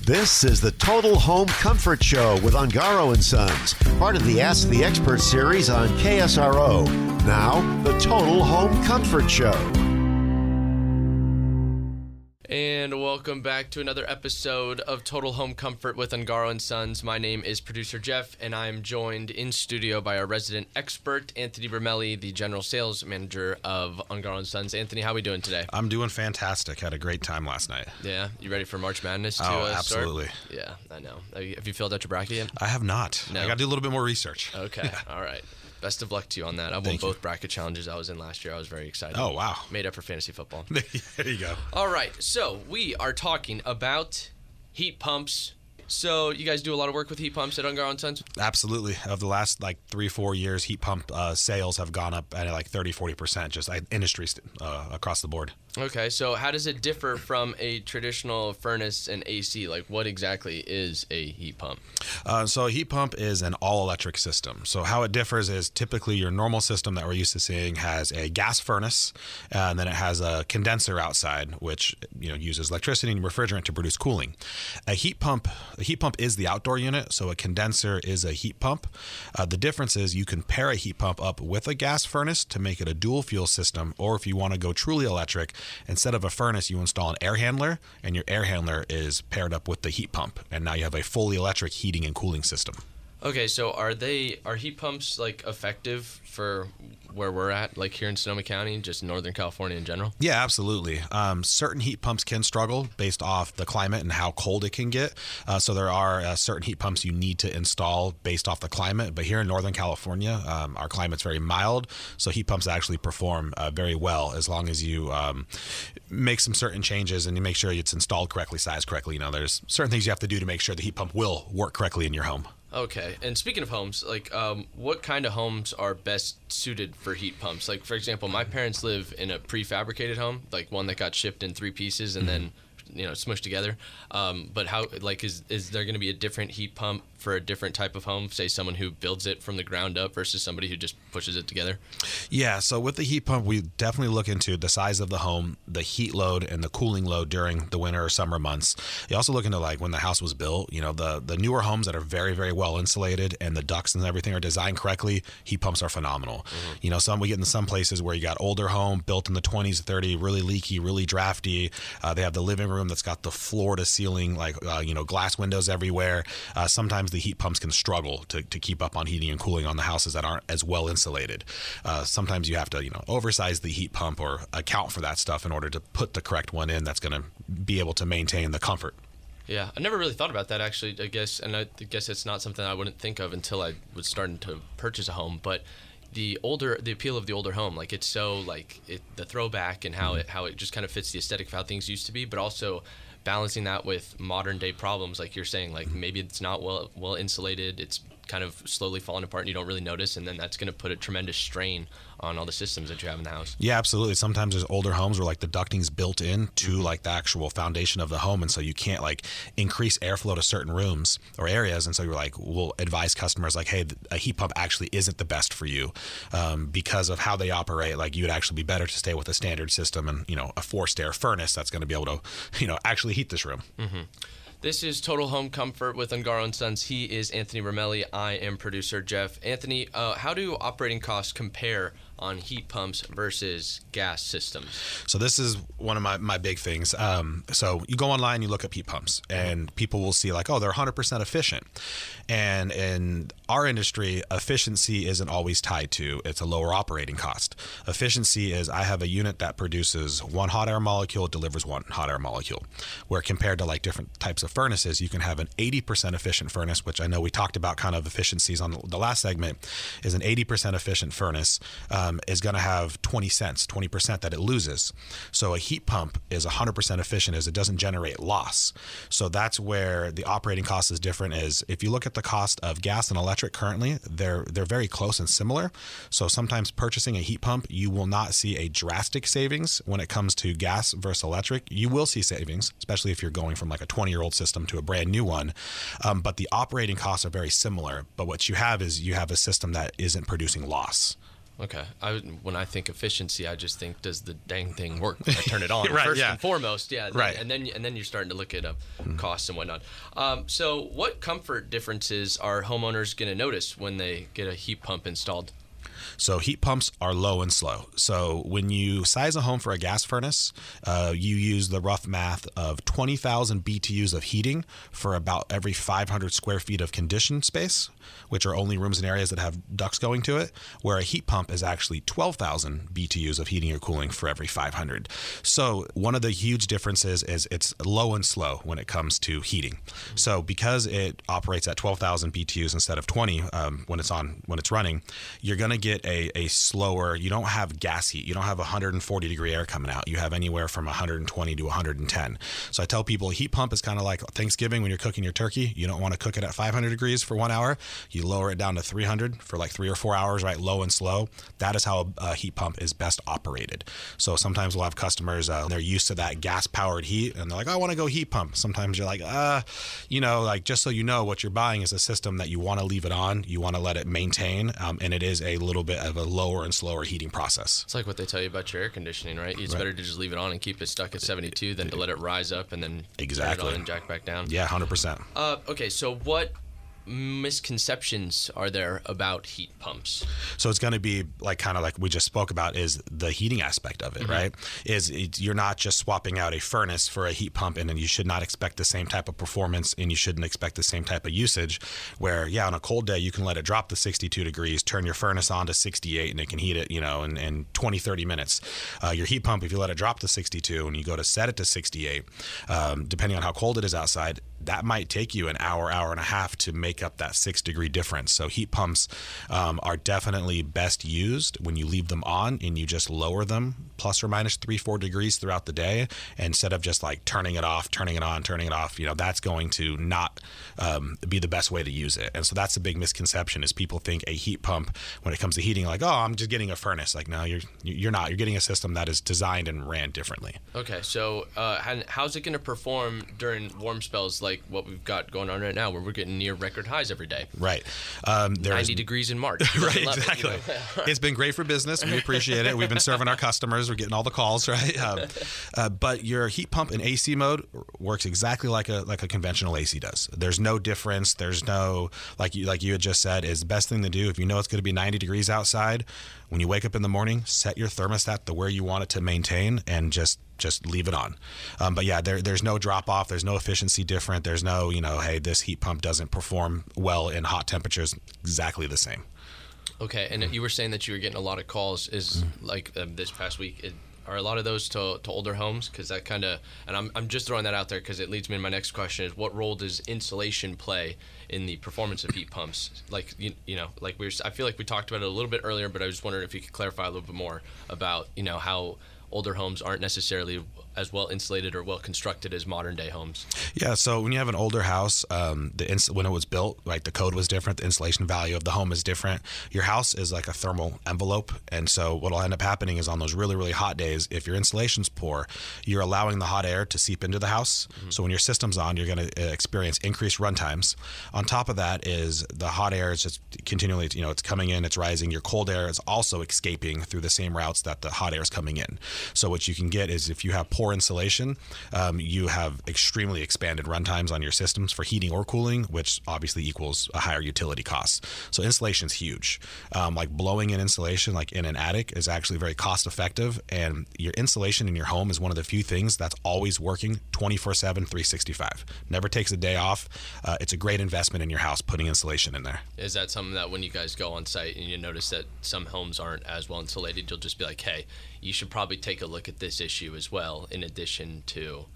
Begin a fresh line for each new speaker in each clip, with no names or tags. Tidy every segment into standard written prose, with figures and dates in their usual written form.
This is the Total Home Comfort Show with Ungaro and Sons, part of the Ask the Expert series on KSRO. Now, the Total Home Comfort Show.
And welcome back to another episode of Total Home Comfort with Ungaro and Sons. My name is producer Jeff, and I'm joined in studio by our resident expert, Anthony Bermelli, the general sales manager of Ungaro and Sons. Anthony, how are we doing today?
I'm doing fantastic. Had a great time last night.
Yeah, you ready for March Madness to
absolutely.
start? Yeah, I know. Have you filled out your bracket yet?
I have not.
No.
I got to do a little bit more research.
Okay, all right. Best of luck to you on that. I won both bracket challenges I was in last year. I was very excited.
Oh, wow.
Made up for fantasy football.
There you go.
All right, so we are talking about heat pumps. So you guys do a lot of work with heat pumps at Ungaro and Sons?
Absolutely. Of the last 3-4 years, heat pump sales have gone up at 30-40%, just industry across the board.
Okay, so how does it differ from a traditional furnace and AC? Like, what exactly is a heat pump?
So a heat pump is an all-electric system. So how it differs is typically your normal system that we're used to seeing has a gas furnace, and then it has a condenser outside, which uses electricity and refrigerant to produce cooling. A heat pump is the outdoor unit, so a condenser is a heat pump. The difference is you can pair a heat pump up with a gas furnace to make it a dual fuel system, or if you want to go truly electric, instead of a furnace, you install an air handler, and your air handler is paired up with the heat pump, and now you have a fully electric heating and cooling system.
Okay, so are heat pumps effective for where we're at, here in Sonoma County, just Northern California in general?
Yeah, absolutely. Certain heat pumps can struggle based off the climate and how cold it can get. So there are certain heat pumps you need to install based off the climate. But here in Northern California, our climate's very mild, so heat pumps actually perform very well as long as you make some certain changes and you make sure it's installed correctly, sized correctly. There's certain things you have to do to make sure the heat pump will work correctly in your home.
Okay, and speaking of homes, what kind of homes are best suited for heat pumps? For example, my parents live in a prefabricated home, one that got shipped in 3 pieces and then smushed together. But how, is there going to be a different heat pump for a different type of home? Say someone who builds it from the ground up versus somebody who just pushes it together? Yeah,
so with the heat pump, we definitely look into the size of the home, the heat load, and the cooling load during the winter or summer months. You also look into when the house was built, the newer homes that are very, very well insulated and the ducts and everything are designed correctly, heat pumps are phenomenal. Mm-hmm. We get into some places where you got older home built in the 20s, 30s, really leaky, really drafty. They have the living room that's got the floor to ceiling, glass windows everywhere. Sometimes the heat pumps can struggle to keep up on heating and cooling on the houses that aren't as well insulated. Sometimes you have to, oversize the heat pump or account for that stuff in order to put the correct one in that's going to be able to maintain the comfort.
Yeah, I never really thought about that actually, I guess, and I guess it's not something I wouldn't think of until I was starting to purchase a home, but the appeal of the older home, it's so the throwback and how it just kind of fits the aesthetic of how things used to be, but also balancing that with modern day problems, like you're saying, maybe it's not well insulated, it's kind of slowly falling apart and you don't really notice, and then that's going to put a tremendous strain on all the systems that you have in the house. Yeah, absolutely. Sometimes there's older homes where the ducting's built in to the actual foundation of the home, and so you can't increase airflow to certain rooms or areas, and so you're we'll advise customers hey, a heat pump actually isn't the best for you because of how they operate. You would actually be better to stay with a standard system and a forced air furnace that's going to be able to actually heat this room. Mm-hmm. This is Total Home Comfort with Ungaro and Sons. He is Anthony Bermelli. I am producer Jeff. Anthony, how do operating costs compare on heat pumps versus gas systems? So this is one of my big things. So you go online, you look at heat pumps, and people will see they're 100% efficient. And in our industry, efficiency isn't always tied to it's a lower operating cost. Efficiency is I have a unit that produces 1 hot air molecule, delivers 1 hot air molecule. Where compared to different types of furnaces, you can have an 80% efficient furnace, which I know we talked about kind of efficiencies on the last segment, is an 80% efficient furnace. Is going to have 20 cents, 20% that it loses. So a heat pump is 100% efficient as it doesn't generate loss. So that's where the operating cost is different. Is if you look at the cost of gas and electric currently, they're very close and similar. So sometimes purchasing a heat pump, you will not see a drastic savings when it comes to gas versus electric. You will see savings, especially if you're going from a 20-year-old system to a brand new one. But the operating costs are very similar. But what you have is you have a system that isn't producing loss. Okay. When I think efficiency, I just think, does the dang thing work when I turn it on?
Right,
First
yeah.
and foremost, yeah.
Right.
And then you're starting to look at costs and whatnot. So what comfort differences are homeowners going to notice when they get a heat pump installed?
So heat pumps are low and slow. So when you size a home for a gas furnace, you use the rough math of 20,000 BTUs of heating for about every 500 square feet of conditioned space, which are only rooms and areas that have ducts going to it, where a heat pump is actually 12,000 BTUs of heating or cooling for every 500. So one of the huge differences is it's low and slow when it comes to heating. So because it operates at 12,000 BTUs instead of 20 when it's running, you're going to get a slower, you don't have gas heat. You don't have 140 degree air coming out. You have anywhere from 120 to 110. So I tell people a heat pump is kind of like Thanksgiving when you're cooking your turkey. You don't want to cook it at 500 degrees for 1 hour. You lower it down to 300 for like 3 or 4 hours, right? Low and slow. That is how a heat pump is best operated. So sometimes we'll have customers, they're used to that gas powered heat and they're like, I want to go heat pump. Sometimes you're like, just so you know, what you're buying is a system that you want to leave it on. You want to let it maintain. And it is a little bit of a lower and slower heating process.
It's like what they tell you about your air conditioning, right? It's better to just leave it on and keep it stuck at 72 than to let it rise up and then turn it on and jack back down.
Yeah, 100%.
Okay, so what misconceptions are there about heat pumps?
So it's going to be kind of like we just spoke about, is the heating aspect of it, right? You're not just swapping out a furnace for a heat pump, and then you should not expect the same type of performance, and you shouldn't expect the same type of usage where, on a cold day, you can let it drop to 62 degrees, turn your furnace on to 68, and it can heat it, in 20, 30 minutes. Your heat pump, if you let it drop to 62 and you go to set it to 68, depending on how cold it is outside, that might take you an hour, hour and a half to make up that 6 degree difference. So heat pumps are definitely best used when you leave them on and you just lower them plus or minus 3-4 degrees throughout the day, instead of just like turning it off, turning it on, turning it off. That's going to not be the best way to use it. And so that's a big misconception, is people think a heat pump, when it comes to heating, like, oh, I'm just getting a furnace. Like, no, you're not. You're getting a system that is designed and ran differently.
Okay, so how's it going to perform during warm spells like what we've got going on right now, where we're getting near record highs every day?
Right.
90 degrees in March.
Right, exactly. It's been great for business. We appreciate it. We've been serving our customers. We're getting all the calls, right? But your heat pump in AC mode works exactly like a conventional AC does. There's no difference. There's no, like you had just said, is the best thing to do if you know it's going to be 90 degrees outside. When you wake up in the morning, set your thermostat to where you want it to maintain and just leave it on. But yeah, there's no drop off. There's no efficiency different. There's no, hey, this heat pump doesn't perform well in hot temperatures. Exactly the same.
Okay, and you were saying that you were getting a lot of calls. Is like this past week, are a lot of those to older homes? Because that kind of, and I'm just throwing that out there because it leads me to my next question: is what role does insulation play in the performance of heat pumps? Like I feel like we talked about it a little bit earlier, but I was wondering if you could clarify a little bit more about how older homes aren't necessarily as well insulated or well constructed as modern day homes. Yeah,
so when you have an older house, when it was built, like the code was different, the insulation value of the home is different. Your house is like a thermal envelope, and so what will end up happening is on those really, really hot days, if your insulation's poor, you're allowing the hot air to seep into the house. So when your system's on, you're going to experience increased run times. On top of that is the hot air is just continually, it's coming in, it's rising. Your cold air is also escaping through the same routes that the hot air is coming in. So what you can get is, if you have poor insulation, you have extremely expanded run times on your systems for heating or cooling, which obviously equals a higher utility cost. So insulation is huge. Like blowing in insulation, like in an attic, is actually very cost effective, and your insulation in your home is one of the few things that's always working 24/7, 365. Never takes a day off. It's a great investment in your house, putting insulation in there.
Is that something that when you guys go on site and you notice that some homes aren't as well insulated, you'll just be like, hey, you should probably take a look at this issue as well, in addition to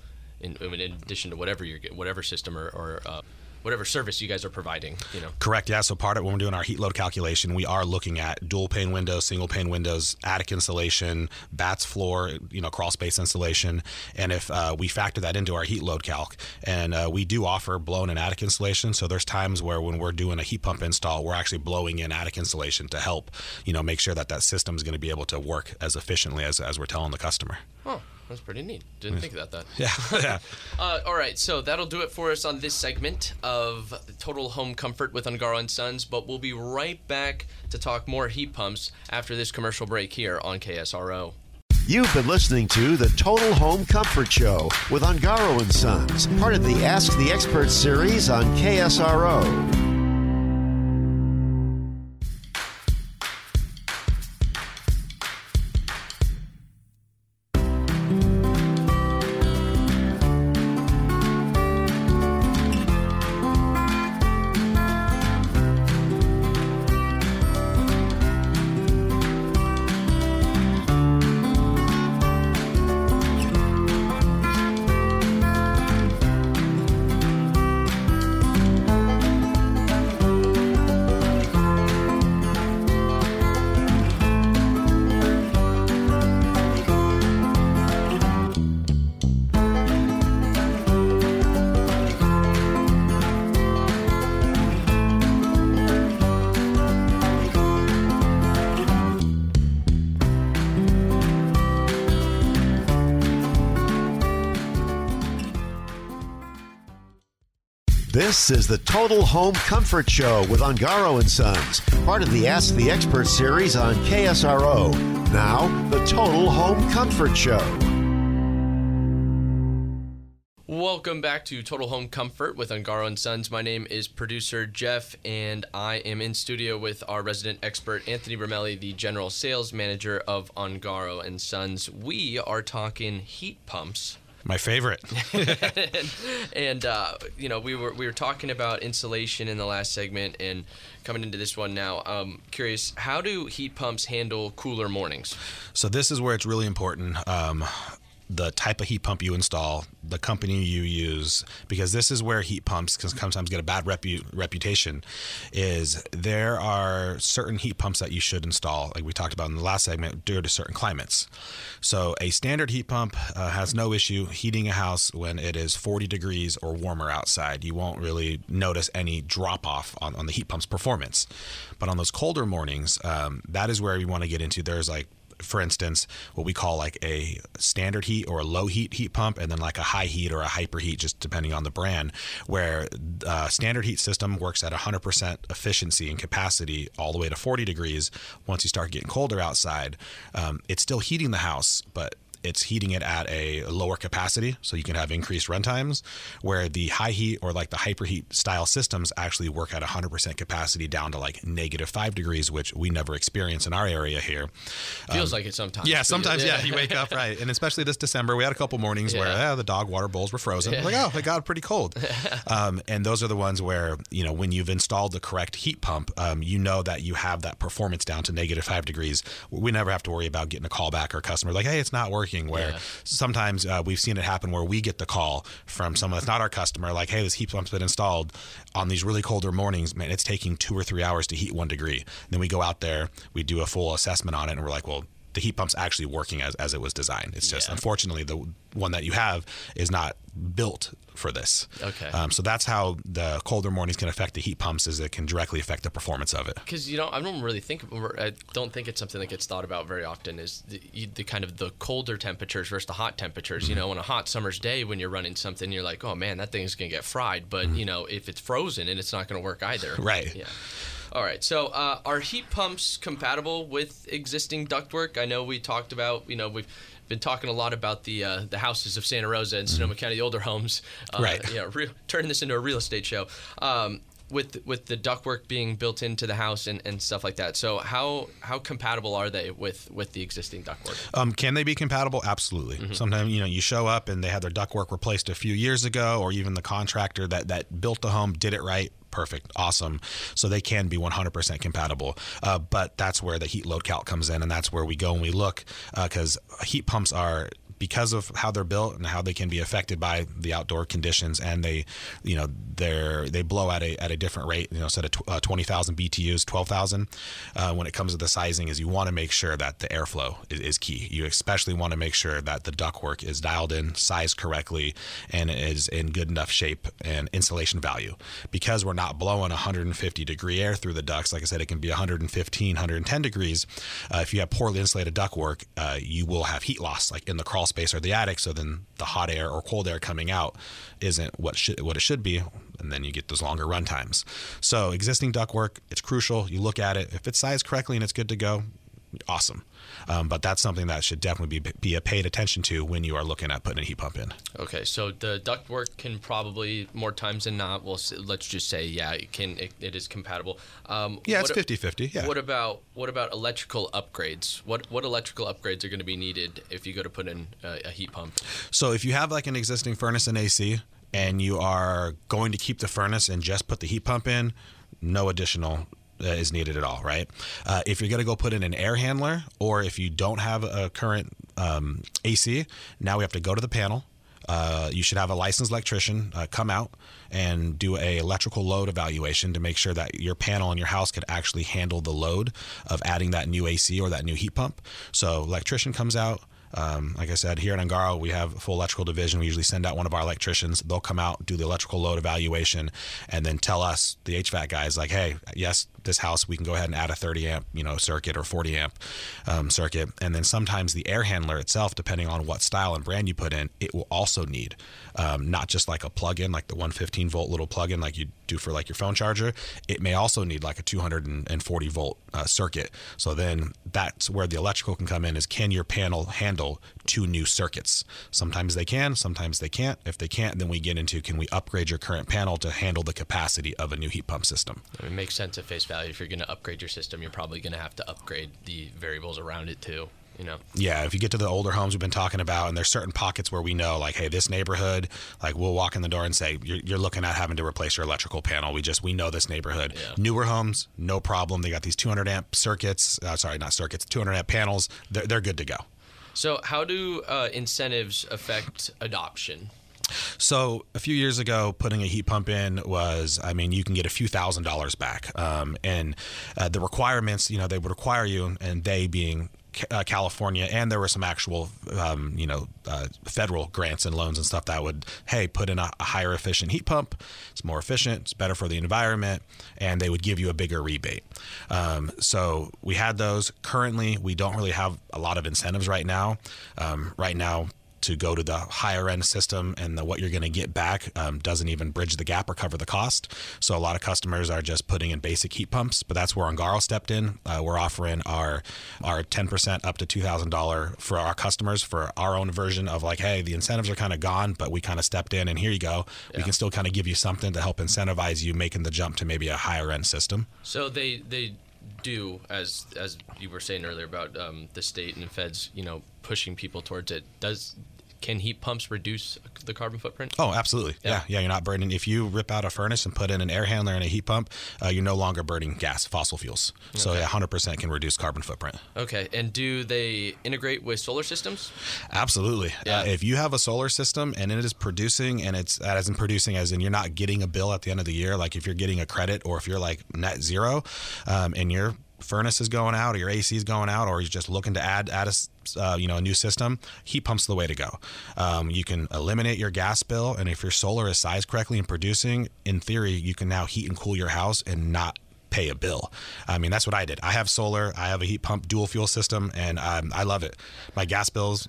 whatever system or whatever service you guys are providing,
Correct. Yeah. So part of when we're doing our heat load calculation, we are looking at dual pane windows, single pane windows, attic insulation, bats floor, crawl space insulation. And if we factor that into our heat load calc, and we do offer blown in attic insulation. So there's times where when we're doing a heat pump install, we're actually blowing in attic insulation to help, make sure that system is going to be able to work as efficiently as we're telling the customer.
Huh. That's pretty neat. Didn't think about that.
Yeah.
All right, so that'll do it for us on this segment of Total Home Comfort with Ungaro & Sons, but we'll be right back to talk more heat pumps after this commercial break here on KSRO.
You've been listening to the Total Home Comfort Show with Ungaro & Sons, part of the Ask the Expert series on KSRO. This is the Total Home Comfort Show with Ungaro & Sons, part of the Ask the Expert series on KSRO. Now, the Total Home Comfort Show.
Welcome back to Total Home Comfort with Ungaro & Sons. My name is producer Jeff, and I am in studio with our resident expert, Anthony Romelli, the general sales manager of Ungaro & Sons. We are talking heat pumps.
My favorite.
and we were talking about insulation in the last segment, and coming into this one now, curious, how do heat pumps handle cooler mornings?
So this is where it's really important. The type of heat pump you install, the company you use, because this is where heat pumps can sometimes get a bad reputation, is there are certain heat pumps that you should install, like we talked about in the last segment, due to certain climates. So a standard heat pump has no issue heating a house when it is 40 degrees or warmer outside. You won't really notice any drop off on the heat pump's performance. But on those colder mornings, that is where you want to get into. There's like, for instance, what we call like a standard heat or a low heat pump, and then like a high heat or a hyper heat, just depending on the brand, where standard heat system works at 100% efficiency and capacity all the way to 40 degrees. Once you start getting colder outside, it's still heating the house, but it's heating it at a lower capacity, so you can have increased run times, where the high heat or like the hyperheat style systems actually work at 100% capacity down to like -5 degrees, which we never experience in our area here.
Feels like it sometimes.
Yeah, sometimes, yeah, you wake up, right. And especially this December, we had a couple mornings where the dog water bowls were frozen. Like, oh, it got pretty cold. And those are the ones where, when you've installed the correct heat pump, you know that you have that performance down to -5 degrees. We never have to worry about getting a call back or customer like, hey, it's not working. Where sometimes we've seen it happen where we get the call from someone that's not our customer, like, hey, this heat pump's been installed on these really colder mornings. Man, it's taking 2 or 3 hours to heat 1 degree. And then we go out there, we do a full assessment on it, and we're like, well, the heat pump's actually working as it was designed. It's just, unfortunately, the one that you have is not built for this.
Okay.
So that's how the colder mornings can affect the heat pumps, is it can directly affect the performance of it.
Because, I don't think it's something that gets thought about very often, is the kind of the colder temperatures versus the hot temperatures. Mm-hmm. On a hot summer's day when you're running something, you're like, oh man, that thing's going to get fried. But, if it's frozen, and it's not going to work either.
Right.
Yeah. All right, so are heat pumps compatible with existing ductwork? I know we talked about, we've been talking a lot about the houses of Santa Rosa and Sonoma County, the older homes.
Right.
Turning this into a real estate show. With the ductwork being built into the house and stuff like that. So how compatible are they with the existing ductwork?
Can they be compatible? Absolutely. Mm-hmm. Sometimes, you show up and they had their ductwork replaced a few years ago, or even the contractor that built the home did it right. Perfect. Awesome. So they can be 100% compatible. But that's where the heat load calc comes in, and that's where we go and we look, because heat pumps are, because of how they're built and how they can be affected by the outdoor conditions, and they blow at a different rate. Instead of 20,000 BTUs, 12,000. When it comes to the sizing, is you want to make sure that the airflow is key. You especially want to make sure that the ductwork is dialed in, sized correctly, and is in good enough shape and insulation value. Because we're not blowing 150 degree air through the ducts, like I said, it can be 115, 110 degrees. If you have poorly insulated ductwork, you will have heat loss, like in the crawl space or the attic, so then the hot air or cold air coming out isn't what it should be, and then you get those longer run times. So existing ductwork, it's crucial. You look at it. If it's sized correctly and it's good to go, awesome. But that's something that should definitely be paid attention to when you are looking at putting a heat pump in.
Okay, so the ductwork can probably, more times than not, let's just say, yeah, it is compatible.
It's 50-50. Yeah.
What about electrical upgrades? What electrical upgrades are going to be needed if you go to put in a heat pump?
So if you have like an existing furnace and AC, and you are going to keep the furnace and just put the heat pump in, no additional is needed at all, right? If you're going to go put in an air handler, or if you don't have a current AC, now we have to go to the panel. You should have a licensed electrician come out and do a electrical load evaluation to make sure that your panel in your house could actually handle the load of adding that new AC or that new heat pump. So electrician comes out. Like I said, here at Ungaro, we have a full electrical division. We usually send out one of our electricians. They'll come out, do the electrical load evaluation, and then tell us, the HVAC guys, like, hey, yes, this house, we can go ahead and add a 30 amp, circuit or 40 amp circuit. And then sometimes the air handler itself, depending on what style and brand you put in, it will also need not just like a plug-in, like the 115 volt little plug-in like you do for like your phone charger. It may also need like a 240 volt circuit. So then that's where the electrical can come in, is can your panel handle 2 new circuits? Sometimes they can, sometimes they can't. If they can't, then we get into, can we upgrade your current panel to handle the capacity of a new heat pump system?
It makes sense at face value. If you're going to upgrade your system, you're probably going to have to upgrade the variables around it too.
Yeah, if you get to the older homes we've been talking about, and there's certain pockets where we know, like, hey, this neighborhood, like, we'll walk in the door and say, you're looking at having to replace your electrical panel. We know this neighborhood. Yeah. Newer homes, no problem. They got these 200 amp circuits. 200 amp panels. They're good to go.
So how do incentives affect adoption?
So a few years ago, putting a heat pump in was, you can get a few $1,000s back. And the requirements, they would require you, and they being California, and there were some actual, federal grants and loans and stuff that would, hey, put in a higher efficient heat pump. It's more efficient. It's better for the environment, and they would give you a bigger rebate. So we had those. Currently, we don't really have a lot of incentives right now. To go to the higher end system, and what you're going to get back doesn't even bridge the gap or cover the cost. So a lot of customers are just putting in basic heat pumps, but that's where Ungaro stepped in. We're offering our 10% up to $2,000 for our customers for our own version of, like, hey, the incentives are kind of gone, but we kind of stepped in, and here you go. Yeah. We can still kind of give you something to help incentivize you making the jump to maybe a higher end system.
So they do, as you were saying earlier about the state and the feds, pushing people towards it. Can heat pumps reduce the carbon footprint?
Oh, absolutely. Yeah, you're not burning. If you rip out a furnace and put in an air handler and a heat pump, you're no longer burning gas, fossil fuels. Okay. So 100% can reduce carbon footprint.
Okay. And do they integrate with solar systems?
Absolutely. Yeah. If you have a solar system and it is producing, and as in you're not getting a bill at the end of the year, like if you're getting a credit, or if you're like net zero, and your furnace is going out, or your AC is going out, or you're just looking to add a new system, heat pumps the way to go. You can eliminate your gas bill, and if your solar is sized correctly and producing, in theory, you can now heat and cool your house and not pay a bill. That's what I did. I have solar, I have a heat pump dual fuel system, and I love it. My gas bills,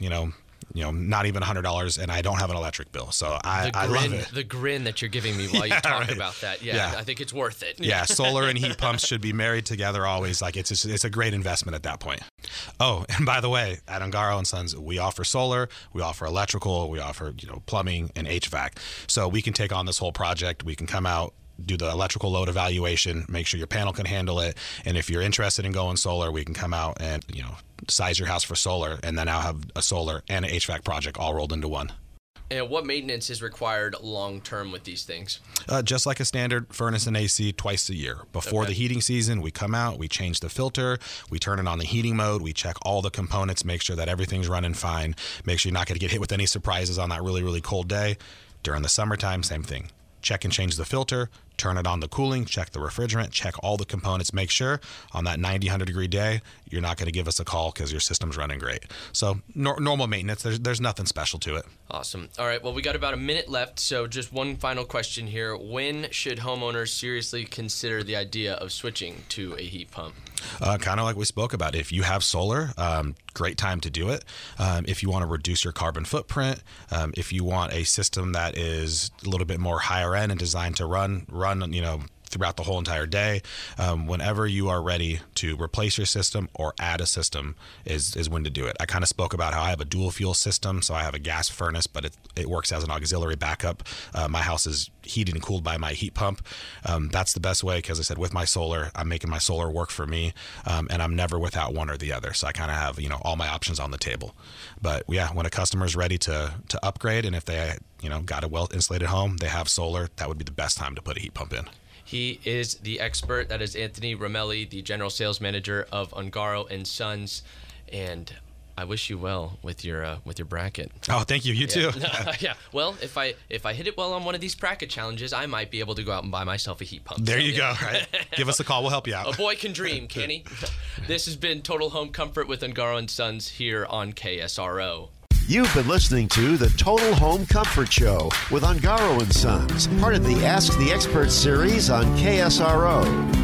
not even $100, and I don't have an electric bill. So I love it.
The grin that you're giving me while you talk about that. Yeah, I think it's worth it.
Yeah, solar and heat pumps should be married together always. Like it's a great investment at that point. Oh, and by the way, at Ungaro & Sons, we offer solar, we offer electrical, we offer, plumbing and HVAC. So we can take on this whole project. We can come out, do the electrical load evaluation, make sure your panel can handle it. And if you're interested in going solar, we can come out and, size your house for solar, and then I'll have a solar and an HVAC project all rolled into one.
And what maintenance is required long-term with these things?
Just like a standard furnace and AC, twice a year. Before the heating season, we come out, we change the filter, we turn it on the heating mode, we check all the components, make sure that everything's running fine, make sure you're not going to get hit with any surprises on that really, really cold day. During the summertime, same thing. Check and change the filter turn it on the cooling, check the refrigerant, check all the components, make sure on that 90, 100-degree day, you're not going to give us a call because your system's running great. So normal maintenance, there's nothing special to it.
Awesome. All right, well, we got about a minute left, so just one final question here. When should homeowners seriously consider the idea of switching to a heat pump?
Kind of like we spoke about. If you have solar, great time to do it. If you want to reduce your carbon footprint, if you want a system that is a little bit more higher end and designed to run, throughout the whole entire day, whenever you are ready to replace your system or add a system is when to do it. I kind of spoke about how I have a dual fuel system, so I have a gas furnace, but it works as an auxiliary backup. My house is heated and cooled by my heat pump. That's the best way because I said with my solar, I'm making my solar work for me, and I'm never without one or the other. So I kind of have all my options on the table. But yeah, when a customer is ready to upgrade, and if they got a well insulated home, they have solar, that would be the best time to put a heat pump in.
He is the expert. That is Anthony Romelli, the general sales manager of Ungaro and Sons. And I wish you well with your bracket.
Oh, thank you. You too.
Yeah. Well, if I hit it well on one of these bracket challenges, I might be able to go out and buy myself a heat pump.
There you go. Right. Give us a call. We'll help you out.
A boy can dream, can he? This has been Total Home Comfort with Ungaro and Sons here on KSRO.
You've been listening to the Total Home Comfort Show with Ungaro and Sons, part of the Ask the Expert series on KSRO.